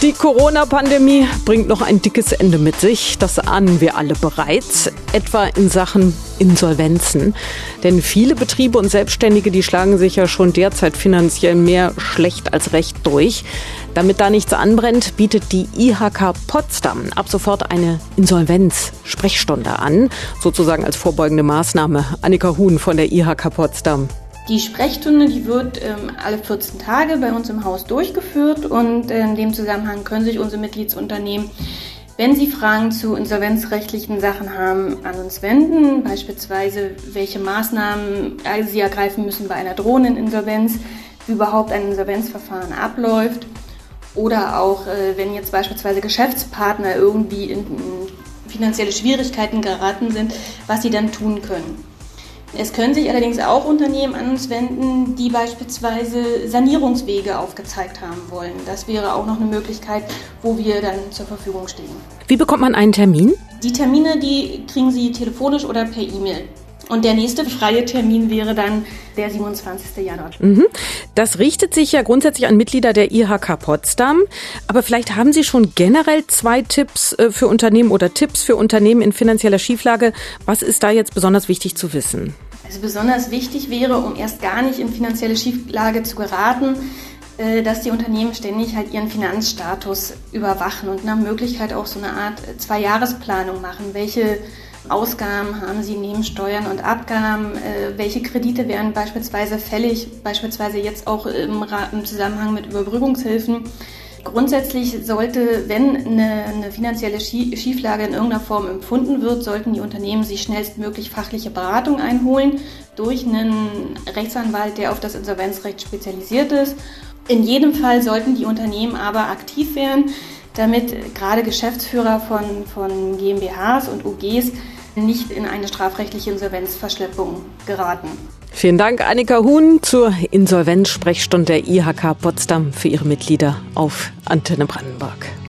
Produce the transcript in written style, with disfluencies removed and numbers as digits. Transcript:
Die Corona-Pandemie bringt noch ein dickes Ende mit sich. Das ahnen wir alle bereits, etwa in Sachen Insolvenzen. Denn viele Betriebe und Selbstständige, die schlagen sich ja schon derzeit finanziell mehr schlecht als recht durch. Damit da nichts anbrennt, bietet die IHK Potsdam ab sofort eine Insolvenz-Sprechstunde an, sozusagen als vorbeugende Maßnahme. Annika Huhn von der IHK Potsdam. Die Sprechstunde, die wird alle 14 Tage bei uns im Haus durchgeführt und in dem Zusammenhang können sich unsere Mitgliedsunternehmen, wenn sie Fragen zu insolvenzrechtlichen Sachen haben, an uns wenden, beispielsweise welche Maßnahmen sie ergreifen müssen bei einer drohenden Insolvenz, wie überhaupt ein Insolvenzverfahren abläuft oder auch wenn jetzt beispielsweise Geschäftspartner irgendwie in finanzielle Schwierigkeiten geraten sind, was sie dann tun können. Es können sich allerdings auch Unternehmen an uns wenden, die beispielsweise Sanierungswege aufgezeigt haben wollen. Das wäre auch noch eine Möglichkeit, wo wir dann zur Verfügung stehen. Wie bekommt man einen Termin? Die Termine, die kriegen Sie telefonisch oder per E-Mail. Und der nächste freie Termin wäre dann der 27. Januar. Das richtet sich ja grundsätzlich an Mitglieder der IHK Potsdam. Aber vielleicht haben Sie schon generell 2 Tipps für Unternehmen oder Tipps für Unternehmen in finanzieller Schieflage. Was ist da jetzt besonders wichtig zu wissen? Also besonders wichtig wäre, um erst gar nicht in finanzielle Schieflage zu geraten, dass die Unternehmen ständig halt ihren Finanzstatus überwachen und nach Möglichkeit auch so eine Art 2-Jahresplanung machen. Welche Ausgaben haben Sie neben Steuern und Abgaben? Welche Kredite werden beispielsweise fällig, beispielsweise jetzt auch im Zusammenhang mit Überbrückungshilfen? Grundsätzlich sollte, wenn eine finanzielle Schieflage in irgendeiner Form empfunden wird, sollten die Unternehmen sich schnellstmöglich fachliche Beratung einholen durch einen Rechtsanwalt, der auf das Insolvenzrecht spezialisiert ist. In jedem Fall sollten die Unternehmen aber aktiv werden, damit gerade Geschäftsführer von GmbHs und UGs nicht in eine strafrechtliche Insolvenzverschleppung geraten. Vielen Dank, Annika Huhn, zur Insolvenzsprechstunde der IHK Potsdam für ihre Mitglieder auf Antenne Brandenburg.